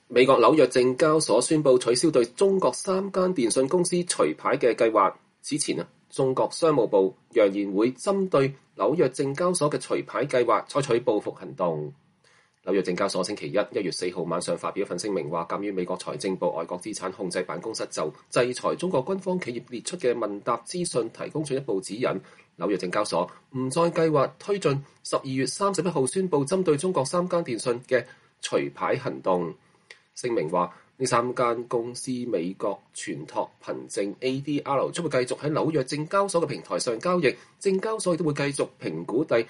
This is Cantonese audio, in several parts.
美國紐約證交所宣布取消對中國3間電信公司除牌嘅計劃。之前中國商務部揚言會針對紐約證交所嘅除牌計劃採取報復行動。紐約證交所星期一1月4號晚上發表一份聲明，話鑑於美國財政部外國資產控制辦公室就制裁中國軍方企業列出嘅問答資訊提供進一步指引，紐約證交所唔再計劃推進12月31號宣布針對中國3間電信嘅除牌行動。聲明話，呢3間公司美國全託憑證 ADR 將會繼續喺紐約證交所嘅平台上交易，證交所亦都會繼續評估第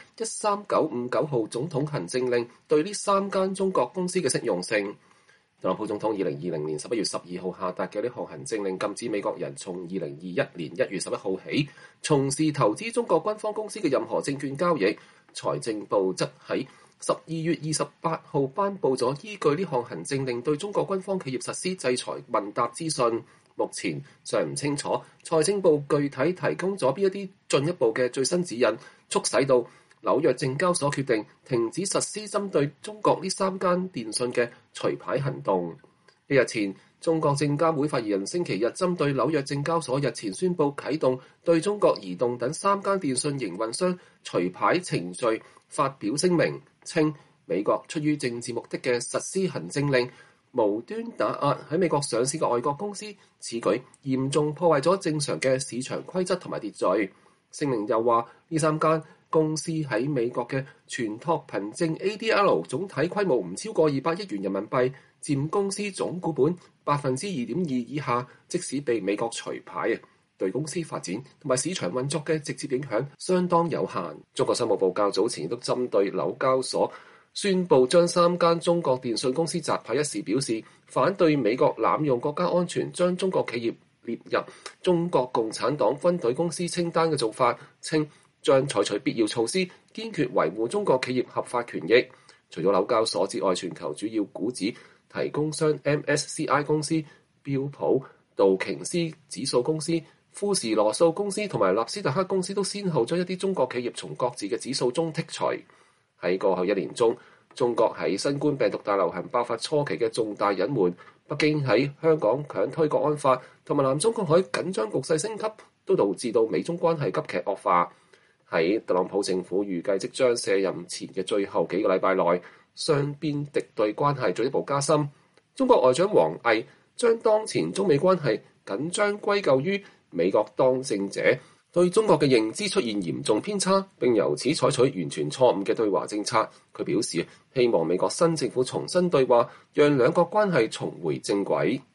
13959號總統行政令對呢3間中國公司嘅適用性。特朗普總統2020年11月12號下達嘅呢項行政令禁止美國人從2021年1月11號起從事投資中國軍方公司嘅任何證券交易。財政部則喺12月28號頒布咗依據呢項行政令對中國軍方企業實施制裁問答資訊。目前尚唔清楚財政部具體提供咗邊一啲進一步嘅最新指引，促使到紐約證交所決定停止實施針對中國呢3間電信嘅除牌行動。呢日前，中國證監會發言人星期日針對紐約證交所日前宣布啟動對中國移動等3間電信營運商除牌程序發表聲明，稱美國出於政治目的嘅實施行政令，無端打壓喺美國上市嘅外國公司，此舉嚴重破壞咗正常嘅市場規則同埋秩序。聲明又話，呢3間公司喺美國嘅全託憑證 ADR 總體規模唔超過200億元人民幣，佔公司總股本2.2% 以下，即使被美國除牌，對公司發展同埋市場運作嘅直接影響相當有限。中國商務部較早前亦都針對紐交所宣布將3間中國電信公司摘牌一事表示，反對美國濫用國家安全將中國企業列入中國共產黨軍隊公司清單嘅做法，稱將採取必要措施，堅決維護中國企業合法權益。除咗紐交所之外，全球主要股指提供商 MSCI 公司、標普、道瓊斯指數公司、富時羅素公司同埋納斯達克公司都先後將一啲中國企業從各自嘅指數中剔除。喺過去1年中，中國喺新冠病毒大流行爆發初期嘅重大隱瞞，北京喺香港強推國安法同埋南中國海緊張局勢升級，都導致到美中關係急劇惡化。喺特朗普政府預計即將卸任前嘅最後幾個禮拜內，雙邊敵對關係進一步加深。中國外長王毅將當前中美關係緊張歸咎於美國當政者對中國嘅認知出現嚴重偏差，並由此採取完全錯誤嘅對華政策。佢表示希望美國新政府重新對話，讓兩國關係重回正軌。